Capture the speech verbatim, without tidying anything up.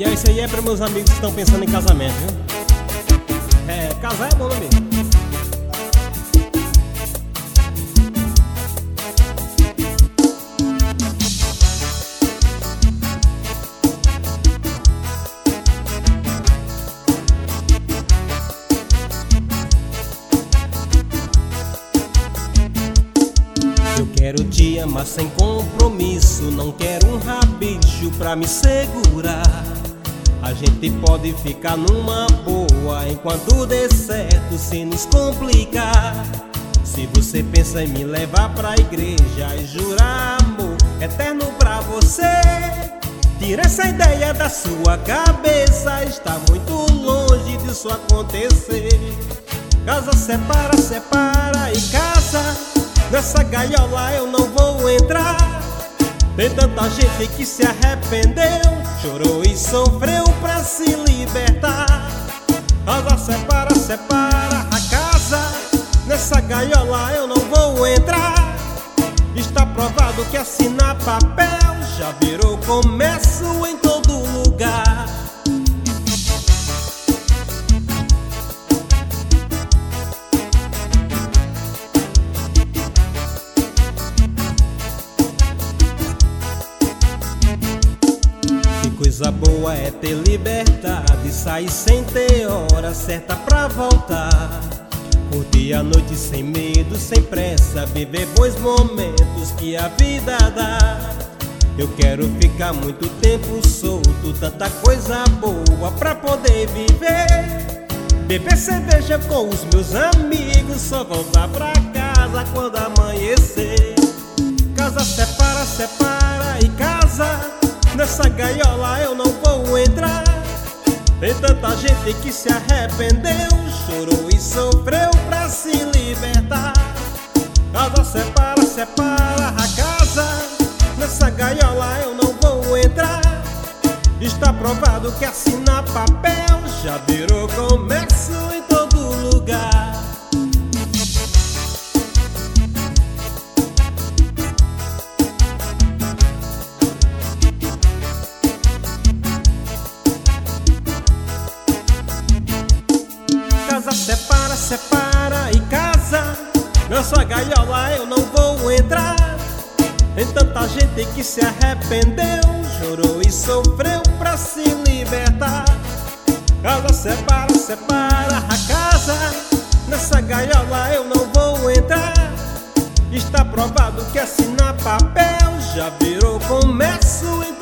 E é isso aí, é para meus amigos que estão pensando em casamento, viu? É, casar é bom, meu amigo. Eu quero te amar sem compromisso, não quero um rabicho pra me segurar. A gente pode ficar numa boa enquanto der certo, sem nos complicar. Se você pensa em me levar pra igreja e jurar amor eterno pra você, tira essa ideia da sua cabeça, está muito longe disso acontecer. Casa separa, separa e casa, nessa gaiola eu não vou entrar. Tem tanta gente que se arrependeu, chorou e sofreu pra se libertar. Casa separa, separa a casa, nessa gaiola eu não vou entrar. Está provado que assinar papel já virou comércio em todo lugar. Coisa boa é ter liberdade, sair sem ter hora certa pra voltar. Curtir a noite sem medo, sem pressa, viver bons momentos que a vida dá. Eu quero ficar muito tempo solto, tanta coisa boa pra poder viver. Beber cerveja com os meus amigos, só voltar pra casa quando amanhecer. Casa separa, separa e casa, nessa gaiola eu não vou entrar. Tem tanta gente que se arrependeu, chorou e sofreu pra se libertar. Casa separa, separa a casa, nessa gaiola eu não vou entrar. Está provado que assinar papel já virou comércio em todo lugar. Casa separa, separa e casa, nessa gaiola eu não vou entrar. Tem tanta gente que se arrependeu, chorou e sofreu pra se libertar. Casa separa, separa a casa, nessa gaiola eu não vou entrar. Está provado que assinar papel já virou comércio em